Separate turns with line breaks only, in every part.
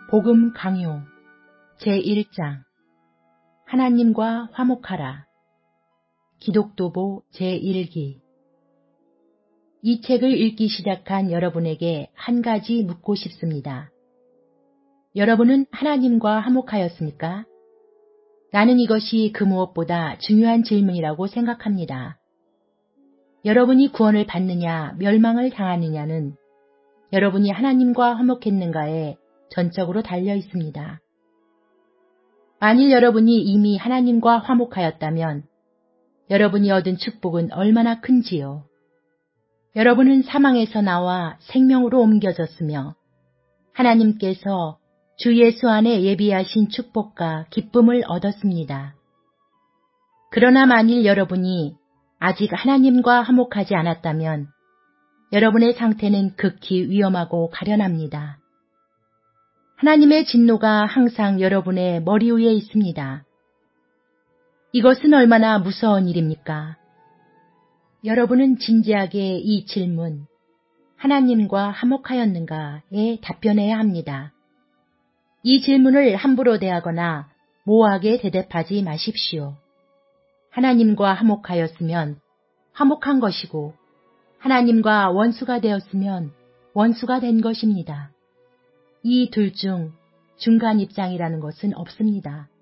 복음 강요 제1장 하나님과 화목하라. 기독도보 제1기. 이 책을 읽기 시작한 여러분에게 한 가지 묻고 싶습니다. 여러분은 하나님과 화목하였습니까? 나는 이것이 그 무엇보다 중요한 질문이라고 생각합니다. 여러분이 구원을 받느냐 멸망을 당하느냐는 여러분이 하나님과 화목했는가에 전적으로 달려 있습니다. 만일 여러분이 이미 하나님과 화목하였다면 여러분이 얻은 축복은 얼마나 큰지요. 여러분은 사망에서 나와 생명으로 옮겨졌으며 하나님께서 주 예수 안에 예비하신 축복과 기쁨을 얻었습니다. 그러나 만일 여러분이 아직 하나님과 화목하지 않았다면 여러분의 상태는 극히 위험하고 가련합니다. 하나님의 진노가 항상 여러분의 머리 위에 있습니다. 이것은 얼마나 무서운 일입니까? 여러분은 진지하게 이 질문, 하나님과 화목하였는가에 답변해야 합니다. 이 질문을 함부로 대하거나 모호하게 대답하지 마십시오. 하나님과 화목하였으면 화목한 것이고 하나님과 원수가 되었으면 원수가 된 것입니다. 이 둘 중 중간 입장이라는 것은 없습니다.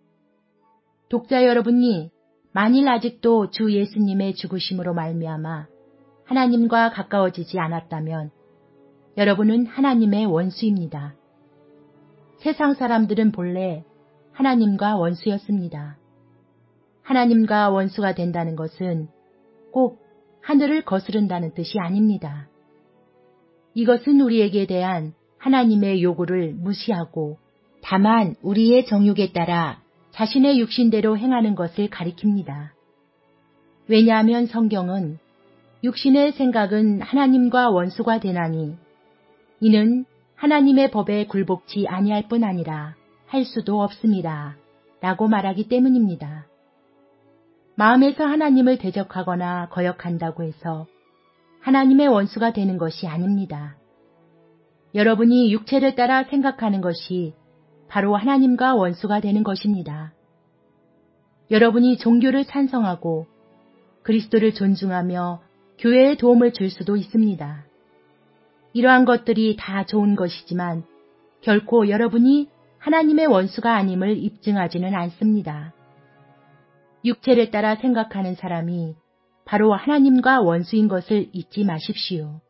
독자 여러분이 만일 아직도 주 예수님의 죽으심으로 말미암아 하나님과 가까워지지 않았다면 여러분은 하나님의 원수입니다. 세상 사람들은 본래 하나님과 원수였습니다. 하나님과 원수가 된다는 것은 꼭 하늘을 거스른다는 뜻이 아닙니다. 이것은 우리에게 대한 하나님의 요구를 무시하고 다만 우리의 정욕에 따라 자신의 육신대로 행하는 것을 가리킵니다. 왜냐하면 성경은 육신의 생각은 하나님과 원수가 되나니 이는 하나님의 법에 굴복치 아니할 뿐 아니라 할 수도 없습니다. 라고 말하기 때문입니다. 마음에서 하나님을 대적하거나 거역한다고 해서 하나님의 원수가 되는 것이 아닙니다. 여러분이 육체를 따라 생각하는 것이 바로 하나님과 원수가 되는 것입니다. 여러분이 종교를 찬성하고 그리스도를 존중하며 교회에 도움을 줄 수도 있습니다. 이러한 것들이 다 좋은 것이지만 결코 여러분이 하나님의 원수가 아님을 입증하지는 않습니다. 육체를 따라 생각하는 사람이 바로 하나님과 원수인 것을 잊지 마십시오.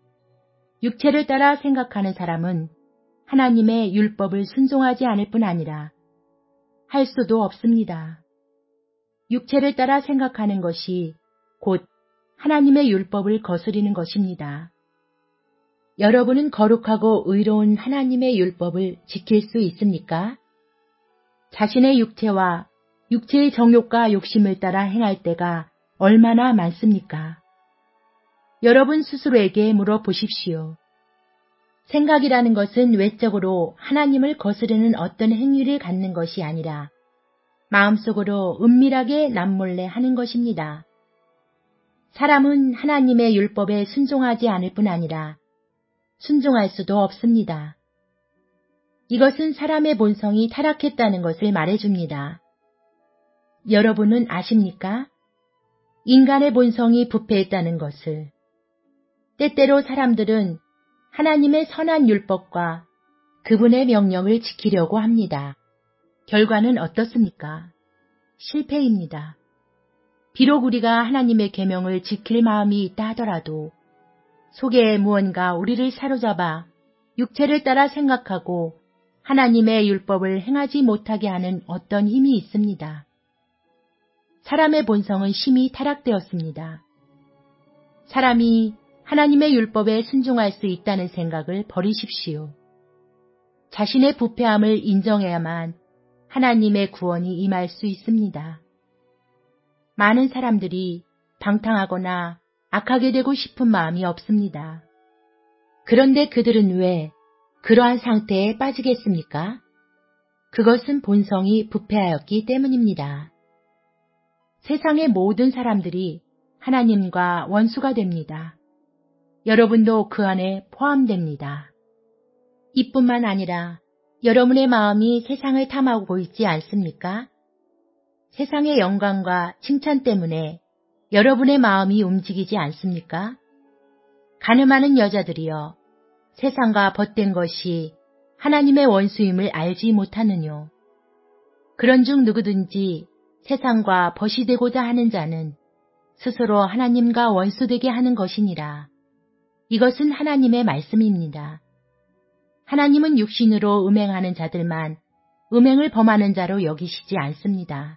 육체를 따라 생각하는 사람은 하나님의 율법을 순종하지 않을 뿐 아니라 할 수도 없습니다. 육체를 따라 생각하는 것이 곧 하나님의 율법을 거스리는 것입니다. 여러분은 거룩하고 의로운 하나님의 율법을 지킬 수 있습니까? 자신의 육체와 육체의 정욕과 욕심을 따라 행할 때가 얼마나 많습니까? 여러분 스스로에게 물어보십시오. 생각이라는 것은 외적으로 하나님을 거스르는 어떤 행위를 갖는 것이 아니라 마음속으로 은밀하게 남몰래 하는 것입니다. 사람은 하나님의 율법에 순종하지 않을 뿐 아니라 순종할 수도 없습니다. 이것은 사람의 본성이 타락했다는 것을 말해줍니다. 여러분은 아십니까? 인간의 본성이 부패했다는 것을. 때때로 사람들은 하나님의 선한 율법과 그분의 명령을 지키려고 합니다. 결과는 어떻습니까? 실패입니다. 비록 우리가 하나님의 계명을 지킬 마음이 있다 하더라도 속에 무언가 우리를 사로잡아 육체를 따라 생각하고 하나님의 율법을 행하지 못하게 하는 어떤 힘이 있습니다. 사람의 본성은 심히 타락되었습니다. 사람이 하나님의 율법에 순종할 수 있다는 생각을 버리십시오. 자신의 부패함을 인정해야만 하나님의 구원이 임할 수 있습니다. 많은 사람들이 방탕하거나 악하게 되고 싶은 마음이 없습니다. 그런데 그들은 왜 그러한 상태에 빠지겠습니까? 그것은 본성이 부패하였기 때문입니다. 세상의 모든 사람들이 하나님과 원수가 됩니다. 여러분도 그 안에 포함됩니다. 이뿐만 아니라 여러분의 마음이 세상을 탐하고 있지 않습니까? 세상의 영광과 칭찬 때문에 여러분의 마음이 움직이지 않습니까? 가늠하는 여자들이여, 세상과 벗된 것이 하나님의 원수임을 알지 못하느뇨. 그런즉 누구든지 세상과 벗이 되고자 하는 자는 스스로 하나님과 원수되게 하는 것이니라. 이것은 하나님의 말씀입니다. 하나님은 육신으로 음행하는 자들만 음행을 범하는 자로 여기시지 않습니다.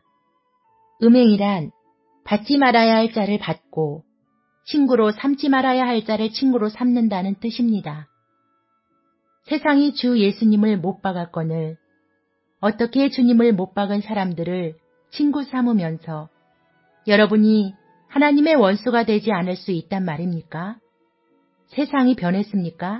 음행이란 받지 말아야 할 자를 받고 친구로 삼지 말아야 할 자를 친구로 삼는다는 뜻입니다. 세상이 주 예수님을 못 박았거늘 어떻게 주님을 못 박은 사람들을 친구 삼으면서 여러분이 하나님의 원수가 되지 않을 수 있단 말입니까? 세상이 변했습니까?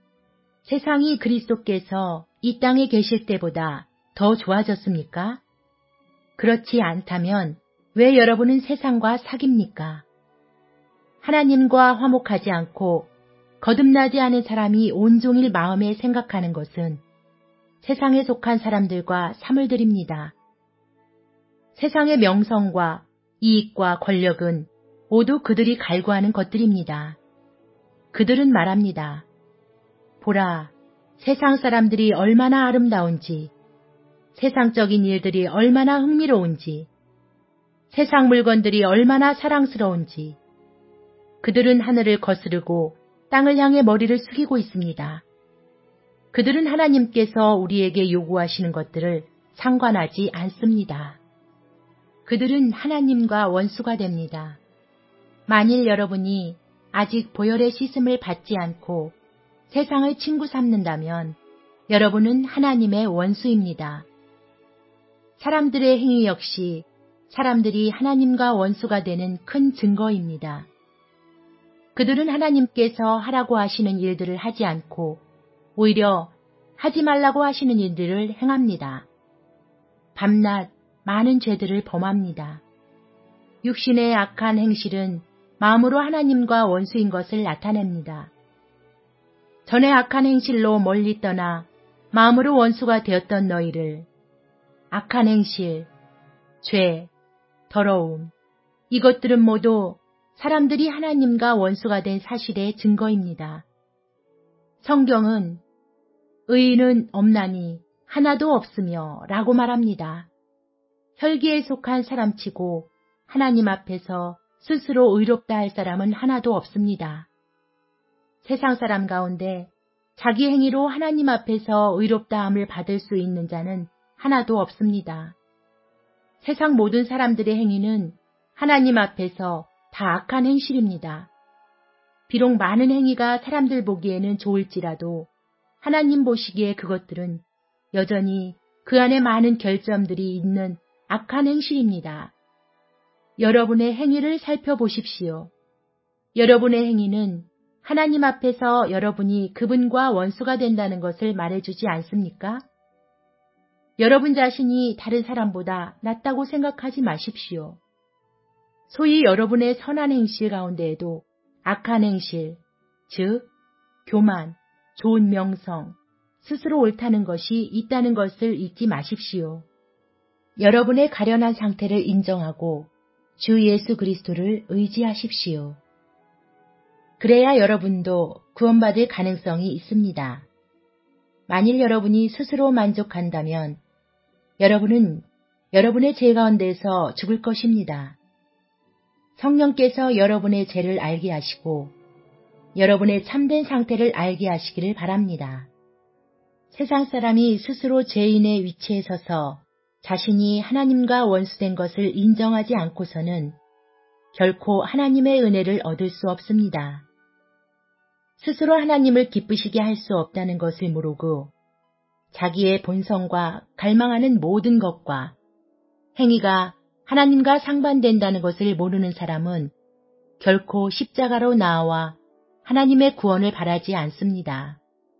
세상이 그리스도께서 이 땅에 계실 때보다 더 좋아졌습니까? 그렇지 않다면 왜 여러분은 세상과 사깁니까? 하나님과 화목하지 않고 거듭나지 않은 사람이 온종일 마음에 생각하는 것은 세상에 속한 사람들과 사물들입니다. 세상의 명성과 이익과 권력은 모두 그들이 갈구하는 것들입니다. 그들은 말합니다. 보라, 세상 사람들이 얼마나 아름다운지, 세상적인 일들이 얼마나 흥미로운지, 세상 물건들이 얼마나 사랑스러운지, 그들은 하늘을 거스르고 땅을 향해 머리를 숙이고 있습니다. 그들은 하나님께서 우리에게 요구하시는 것들을 상관하지 않습니다. 그들은 하나님과 원수가 됩니다. 만일 여러분이 아직 보혈의 씻음을 받지 않고 세상을 친구 삼는다면 여러분은 하나님의 원수입니다. 사람들의 행위 역시 사람들이 하나님과 원수가 되는 큰 증거입니다. 그들은 하나님께서 하라고 하시는 일들을 하지 않고 오히려 하지 말라고 하시는 일들을 행합니다. 밤낮 많은 죄들을 범합니다. 육신의 악한 행실은 마음으로 하나님과 원수인 것을 나타냅니다. 전에 악한 행실로 멀리 떠나 마음으로 원수가 되었던 너희를 악한 행실, 죄, 더러움, 이것들은 모두 사람들이 하나님과 원수가 된 사실의 증거입니다. 성경은 의인은 없나니 하나도 없으며 라고 말합니다. 혈기에 속한 사람치고 하나님 앞에서 스스로 의롭다 할 사람은 하나도 없습니다. 세상 사람 가운데 자기 행위로 하나님 앞에서 의롭다함을 받을 수 있는 자는 하나도 없습니다. 세상 모든 사람들의 행위는 하나님 앞에서 다 악한 행실입니다. 비록 많은 행위가 사람들 보기에는 좋을지라도 하나님 보시기에 그것들은 여전히 그 안에 많은 결점들이 있는 악한 행실입니다. 여러분의 행위를 살펴보십시오. 여러분의 행위는 하나님 앞에서 여러분이 그분과 원수가 된다는 것을 말해주지 않습니까? 여러분 자신이 다른 사람보다 낫다고 생각하지 마십시오. 소위 여러분의 선한 행실 가운데에도 악한 행실, 즉 교만, 좋은 명성, 스스로 옳다는 것이 있다는 것을 잊지 마십시오. 여러분의 가련한 상태를 인정하고 주 예수 그리스도를 의지하십시오. 그래야 여러분도 구원받을 가능성이 있습니다. 만일 여러분이 스스로 만족한다면 여러분은 여러분의 죄 가운데서 죽을 것입니다. 성령께서 여러분의 죄를 알게 하시고 여러분의 참된 상태를 알게 하시기를 바랍니다. 세상 사람이 스스로 죄인의 위치에 서서 자신이 하나님과 원수된 것을 인정하지 않고서는 결코 하나님의 은혜를 얻을 수 없습니다. 스스로 하나님을 기쁘시게 할 수 없다는 것을 모르고 자기의 본성과 갈망하는 모든 것과 행위가 하나님과 상반된다는 것을 모르는 사람은 결코 십자가로 나아와 하나님의 구원을 바라지 않습니다.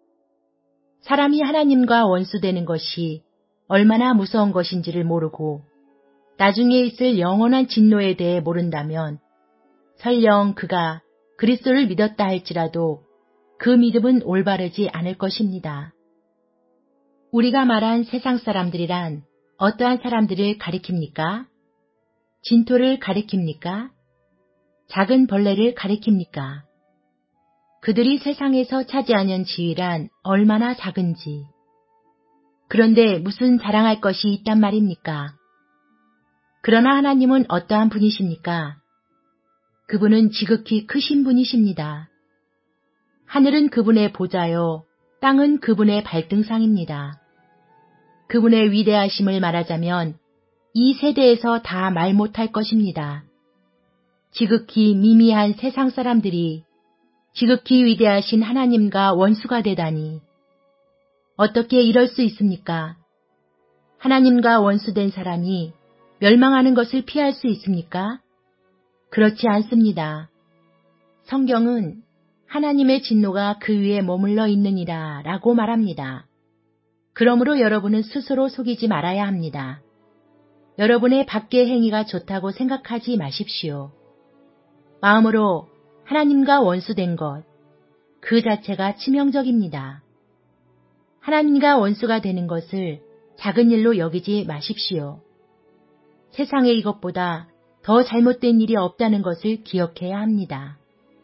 사람이 하나님과 원수되는 것이 얼마나 무서운 것인지를 모르고 나중에 있을 영원한 진노에 대해 모른다면 설령 그가 그리스도를 믿었다 할지라도 그 믿음은 올바르지 않을 것입니다. 우리가 말한 세상 사람들이란 어떠한 사람들을 가리킵니까? 진토를 가리킵니까? 작은 벌레를 가리킵니까? 그들이 세상에서 차지하는 지위란 얼마나 작은지. 그런데 무슨 자랑할 것이 있단 말입니까? 그러나 하나님은 어떠한 분이십니까? 그분은 지극히 크신 분이십니다. 하늘은 그분의 보좌요, 땅은 그분의 발등상입니다. 그분의 위대하심을 말하자면 이 세대에서 다 말 못할 것입니다. 지극히 미미한 세상 사람들이 지극히 위대하신 하나님과 원수가 되다니. 어떻게 이럴 수 있습니까? 하나님과 원수된 사람이 멸망하는 것을 피할 수 있습니까? 그렇지 않습니다. 성경은 하나님의 진노가 그 위에 머물러 있느니라 라고 말합니다. 그러므로 여러분은 스스로 속이지 말아야 합니다. 여러분의 밖의 행위가 좋다고 생각하지 마십시오. 마음으로 하나님과 원수된 것, 그 자체가 치명적입니다. 하나님과 원수가 되는 것을 작은 일로 여기지 마십시오. 세상에 이것보다 더 잘못된 일이 없다는 것을 기억해야 합니다.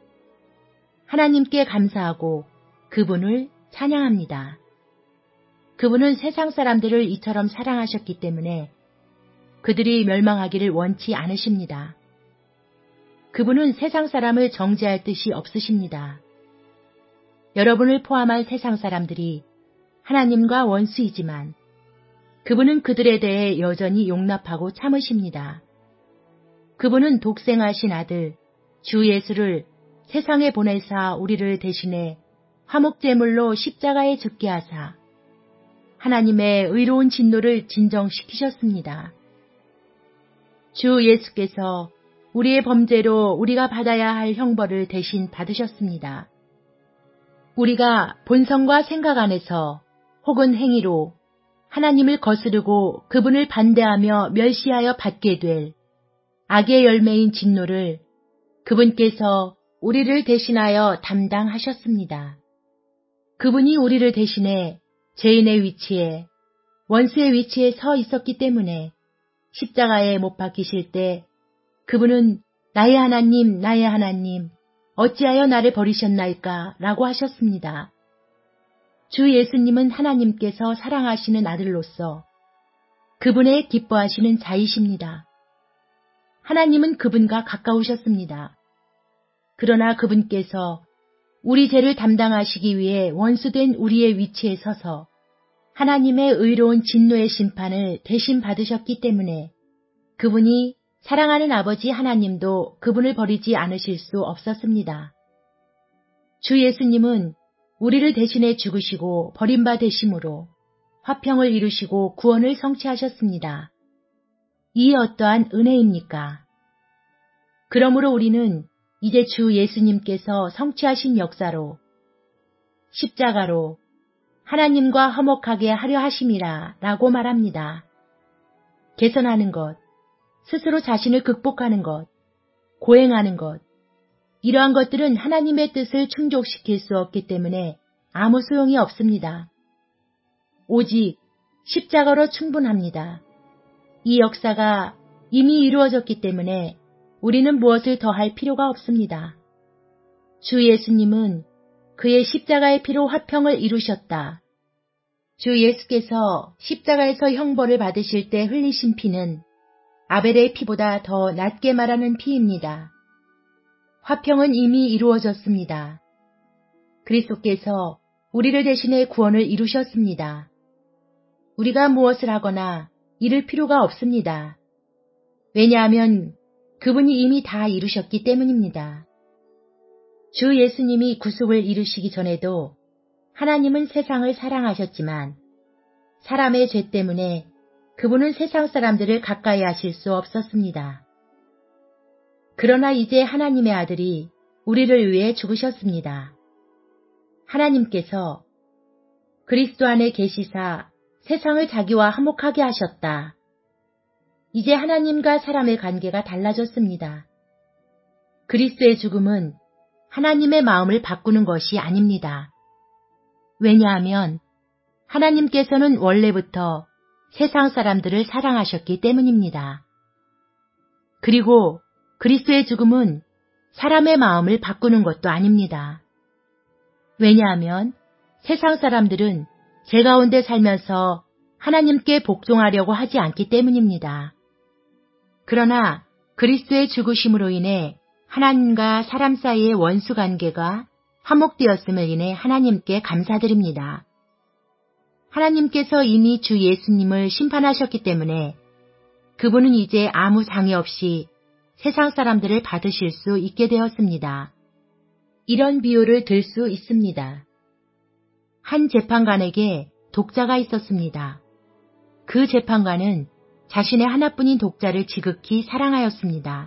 하나님께 감사하고 그분을 찬양합니다. 그분은 세상 사람들을 이처럼 사랑하셨기 때문에 그들이 멸망하기를 원치 않으십니다. 그분은 세상 사람을 정죄할 뜻이 없으십니다. 여러분을 포함한 세상 사람들이 하나님과 원수이지만 그분은 그들에 대해 여전히 용납하고 참으십니다. 그분은 독생하신 아들 주 예수를 세상에 보내사 우리를 대신해 화목제물로 십자가에 죽게 하사 하나님의 의로운 진노를 진정시키셨습니다. 주 예수께서 우리의 범죄로 우리가 받아야 할 형벌을 대신 받으셨습니다. 우리가 본성과 생각 안에서 혹은 행위로 하나님을 거스르고 그분을 반대하며 멸시하여 받게 될 악의 열매인 진노를 그분께서 우리를 대신하여 담당하셨습니다. 그분이 우리를 대신해 죄인의 위치에, 원수의 위치에 서 있었기 때문에 십자가에 못 박히실 때 그분은 나의 하나님, 어찌하여 나를 버리셨나이까 라고 하셨습니다. 주 예수님은 하나님께서 사랑하시는 아들로서 그분의 기뻐하시는 자이십니다. 하나님은 그분과 가까우셨습니다. 그러나 그분께서 우리 죄를 담당하시기 위해 원수된 우리의 위치에 서서 하나님의 의로운 진노의 심판을 대신 받으셨기 때문에 그분이 사랑하는 아버지 하나님도 그분을 버리지 않으실 수 없었습니다. 주 예수님은 우리를 대신해 죽으시고 버림받으심으로 화평을 이루시고 구원을 성취하셨습니다. 이 어떠한 은혜입니까? 그러므로 우리는 이제 주 예수님께서 성취하신 역사로 십자가로 하나님과 화목하게 하려 하심이라 라고 말합니다. 개선하는 것, 스스로 자신을 극복하는 것, 고행하는 것, 이러한 것들은 하나님의 뜻을 충족시킬 수 없기 때문에 아무 소용이 없습니다. 오직 십자가로 충분합니다. 이 역사가 이미 이루어졌기 때문에 우리는 무엇을 더 할 필요가 없습니다. 주 예수님은 그의 십자가의 피로 화평을 이루셨다. 주 예수께서 십자가에서 형벌을 받으실 때 흘리신 피는 아벨의 피보다 더 낫게 말하는 피입니다. 화평은 이미 이루어졌습니다. 그리스도께서 우리를 대신해 구원을 이루셨습니다. 우리가 무엇을 하거나 이를 필요가 없습니다. 왜냐하면 그분이 이미 다 이루셨기 때문입니다. 주 예수님이 구속을 이루시기 전에도 하나님은 세상을 사랑하셨지만 사람의 죄 때문에 그분은 세상 사람들을 가까이 하실 수 없었습니다. 그러나 이제 하나님의 아들이 우리를 위해 죽으셨습니다. 하나님께서 그리스도 안에 계시사 세상을 자기와 화목하게 하셨다. 이제 하나님과 사람의 관계가 달라졌습니다. 그리스도의 죽음은 하나님의 마음을 바꾸는 것이 아닙니다. 왜냐하면 하나님께서는 원래부터 세상 사람들을 사랑하셨기 때문입니다. 그리고 그리스도의 죽음은 사람의 마음을 바꾸는 것도 아닙니다. 왜냐하면 세상 사람들은 제 가운데 살면서 하나님께 복종하려고 하지 않기 때문입니다. 그러나 그리스도의 죽으심으로 인해 하나님과 사람 사이의 원수 관계가 화목되었음을 인해 하나님께 감사드립니다. 하나님께서 이미 주 예수님을 심판하셨기 때문에 그분은 이제 아무 장애 없이 세상 사람들을 받으실 수 있게 되었습니다. 이런 비유를 들 수 있습니다. 한 재판관에게 독자가 있었습니다. 그 재판관은 자신의 하나뿐인 독자를 지극히 사랑하였습니다.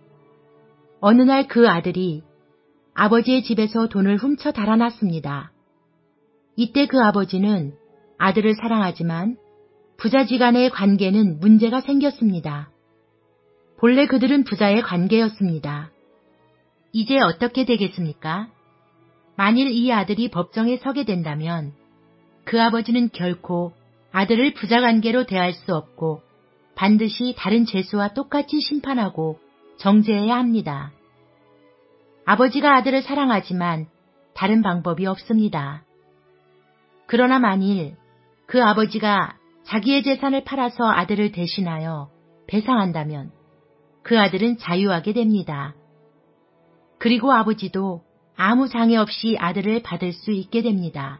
어느 날 그 아들이 아버지의 집에서 돈을 훔쳐 달아났습니다. 이때 그 아버지는 아들을 사랑하지만 부자지간의 관계는 문제가 생겼습니다. 본래 그들은 부자의 관계였습니다. 이제 어떻게 되겠습니까? 만일 이 아들이 법정에 서게 된다면 그 아버지는 결코 아들을 부자 관계로 대할 수 없고 반드시 다른 죄수와 똑같이 심판하고 정죄해야 합니다. 아버지가 아들을 사랑하지만 다른 방법이 없습니다. 그러나 만일 그 아버지가 자기의 재산을 팔아서 아들을 대신하여 배상한다면 그 아들은 자유하게 됩니다. 그리고 아버지도 아무 장애 없이 아들을 받을 수 있게 됩니다.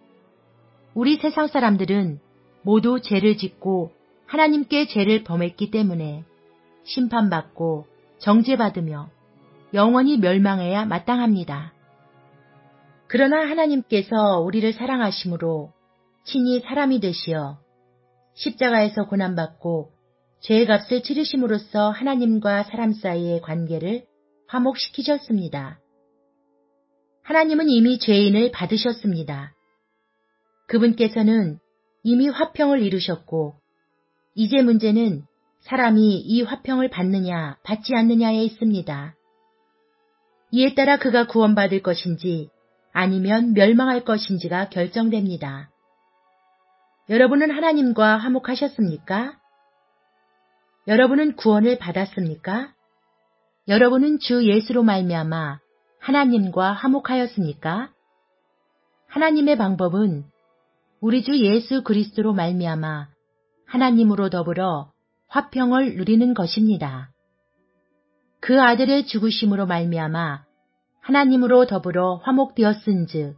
우리 세상 사람들은 모두 죄를 짓고 하나님께 죄를 범했기 때문에 심판받고 정죄받으며 영원히 멸망해야 마땅합니다. 그러나 하나님께서 우리를 사랑하심으로 친히 사람이 되시어 십자가에서 고난받고 죄의 값을 치르심으로써 하나님과 사람 사이의 관계를 화목시키셨습니다. 하나님은 이미 죄인을 받으셨습니다. 그분께서는 이미 화평을 이루셨고 이제 문제는 사람이 이 화평을 받느냐 받지 않느냐에 있습니다. 이에 따라 그가 구원받을 것인지 아니면 멸망할 것인지가 결정됩니다. 여러분은 하나님과 화목하셨습니까? 여러분은 구원을 받았습니까? 여러분은 주 예수로 말미암아 하나님과 화목하였습니까? 하나님의 방법은 우리 주 예수 그리스도로 말미암아 하나님으로 더불어 화평을 누리는 것입니다. 그 아들의 죽으심으로 말미암아 하나님으로 더불어 화목되었은즉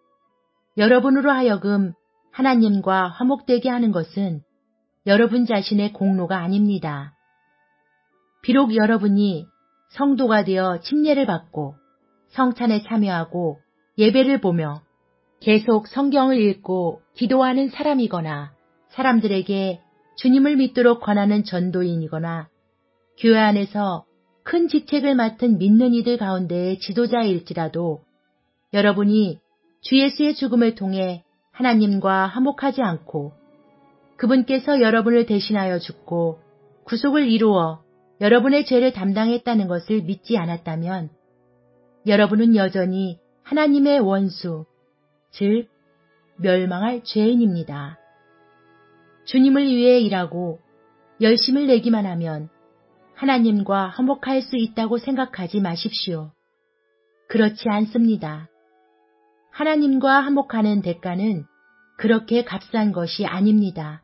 여러분으로 하여금 하나님과 화목되게 하는 것은 여러분 자신의 공로가 아닙니다. 비록 여러분이 성도가 되어 침례를 받고 성찬에 참여하고 예배를 보며 계속 성경을 읽고 기도하는 사람이거나 사람들에게 주님을 믿도록 권하는 전도인이거나 교회 안에서 큰 직책을 맡은 믿는 이들 가운데의 지도자일지라도 여러분이 주 예수의 죽음을 통해 하나님과 화목하지 않고 그분께서 여러분을 대신하여 죽고 구속을 이루어 여러분의 죄를 담당했다는 것을 믿지 않았다면 여러분은 여전히 하나님의 원수, 즉 멸망할 죄인입니다. 주님을 위해 일하고 열심을 내기만 하면 하나님과 화목할 수 있다고 생각하지 마십시오. 그렇지 않습니다. 하나님과 화목하는 대가는 그렇게 값싼 것이 아닙니다.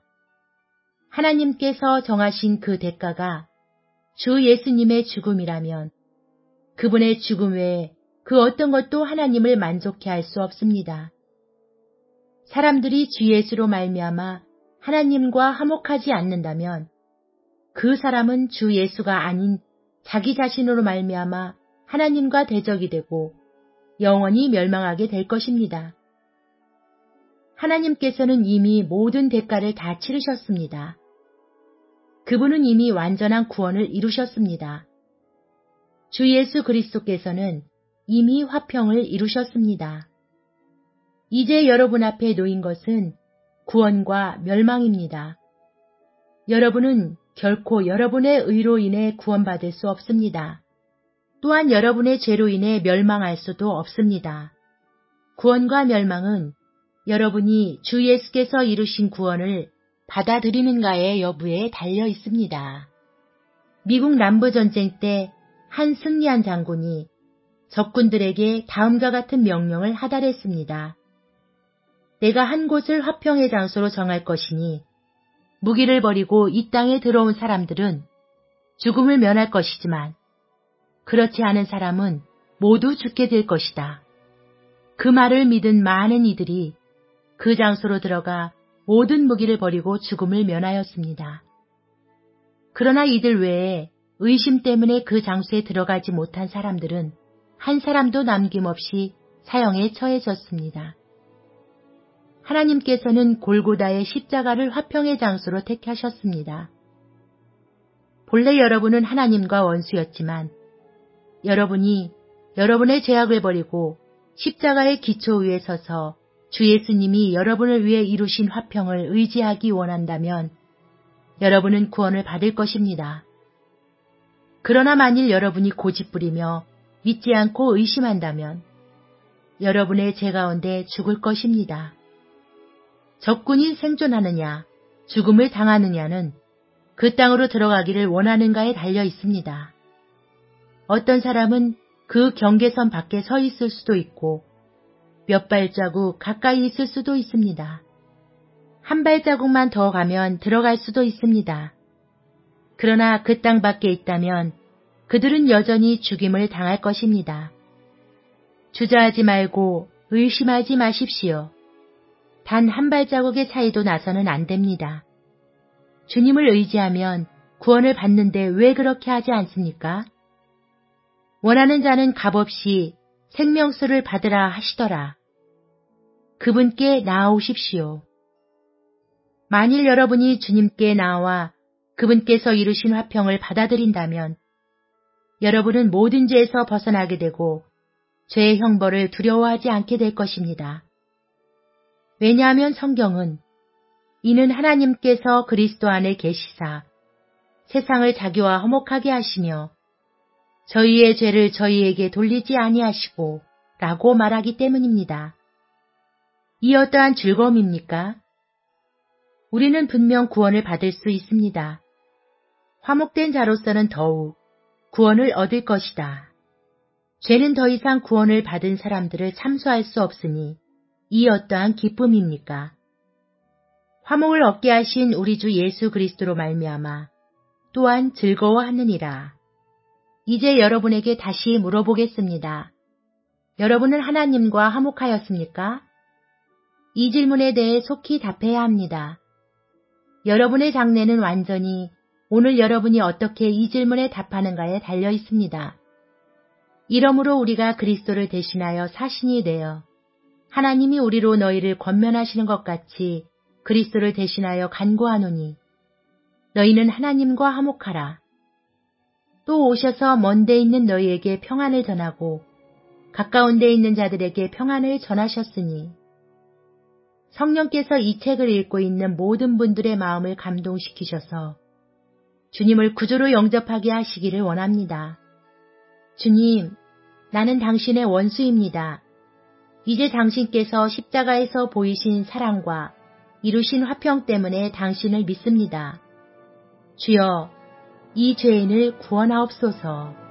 하나님께서 정하신 그 대가가 주 예수님의 죽음이라면 그분의 죽음 외에 그 어떤 것도 하나님을 만족해 할 수 없습니다. 사람들이 주 예수로 말미암아 하나님과 화목하지 않는다면 그 사람은 주 예수가 아닌 자기 자신으로 말미암아 하나님과 대적이 되고 영원히 멸망하게 될 것입니다. 하나님께서는 이미 모든 대가를 다 치르셨습니다. 그분은 이미 완전한 구원을 이루셨습니다. 주 예수 그리스도께서는 이미 화평을 이루셨습니다. 이제 여러분 앞에 놓인 것은 구원과 멸망입니다. 여러분은 결코 여러분의 의로 인해 구원받을 수 없습니다. 또한 여러분의 죄로 인해 멸망할 수도 없습니다. 구원과 멸망은 여러분이 주 예수께서 이루신 구원을 받아들이는가의 여부에 달려 있습니다. 미국 남부전쟁 때 한 승리한 장군이 적군들에게 다음과 같은 명령을 하달했습니다. 내가 한 곳을 화평의 장소로 정할 것이니 무기를 버리고 이 땅에 들어온 사람들은 죽음을 면할 것이지만 그렇지 않은 사람은 모두 죽게 될 것이다. 그 말을 믿은 많은 이들이 그 장소로 들어가 모든 무기를 버리고 죽음을 면하였습니다. 그러나 이들 외에 의심 때문에 그 장소에 들어가지 못한 사람들은 한 사람도 남김없이 사형에 처해졌습니다. 하나님께서는 골고다의 십자가를 화평의 장소로 택하셨습니다. 본래 여러분은 하나님과 원수였지만 여러분이 여러분의 죄악을 버리고 십자가의 기초 위에 서서 주 예수님이 여러분을 위해 이루신 화평을 의지하기 원한다면 여러분은 구원을 받을 것입니다. 그러나 만일 여러분이 고집부리며 믿지 않고 의심한다면 여러분의 죄 가운데 죽을 것입니다. 적군이 생존하느냐, 죽음을 당하느냐는 그 땅으로 들어가기를 원하는가에 달려 있습니다. 어떤 사람은 그 경계선 밖에 서 있을 수도 있고 몇 발자국 가까이 있을 수도 있습니다. 한 발자국만 더 가면 들어갈 수도 있습니다. 그러나 그 땅 밖에 있다면 그들은 여전히 죽임을 당할 것입니다. 주저하지 말고 의심하지 마십시오. 단 한 발자국의 차이도 나서는 안 됩니다. 주님을 의지하면 구원을 받는데 왜 그렇게 하지 않습니까? 원하는 자는 값없이 생명수를 받으라 하시더라. 그분께 나아오십시오. 만일 여러분이 주님께 나와 그분께서 이루신 화평을 받아들인다면 여러분은 모든 죄에서 벗어나게 되고 죄의 형벌을 두려워하지 않게 될 것입니다. 왜냐하면 성경은 이는 하나님께서 그리스도 안에 계시사 세상을 자기와 화목하게 하시며 저희의 죄를 저희에게 돌리지 아니하시고 라고 말하기 때문입니다. 이 어떠한 즐거움입니까? 우리는 분명 구원을 받을 수 있습니다. 화목된 자로서는 더욱 구원을 얻을 것이다. 죄는 더 이상 구원을 받은 사람들을 참수할 수 없으니 이 어떠한 기쁨입니까? 화목을 얻게 하신 우리 주 예수 그리스도로 말미암아 또한 즐거워하느니라. 이제 여러분에게 다시 물어보겠습니다. 여러분은 하나님과 화목하였습니까? 이 질문에 대해 속히 답해야 합니다. 여러분의 장래는 완전히 오늘 여러분이 어떻게 이 질문에 답하는가에 달려 있습니다. 이러므로 우리가 그리스도를 대신하여 사신이 되어 하나님이 우리로 너희를 권면하시는 것 같이 그리스도를 대신하여 간구하노니 너희는 하나님과 화목하라. 또 오셔서 먼 데 있는 너희에게 평안을 전하고 가까운 데 있는 자들에게 평안을 전하셨으니 성령께서 이 책을 읽고 있는 모든 분들의 마음을 감동시키셔서 주님을 구주로 영접하게 하시기를 원합니다. 주님, 나는 당신의 원수입니다. 이제 당신께서 십자가에서 보이신 사랑과 이루신 화평 때문에 당신을 믿습니다. 주여, 이 죄인을 구원하옵소서.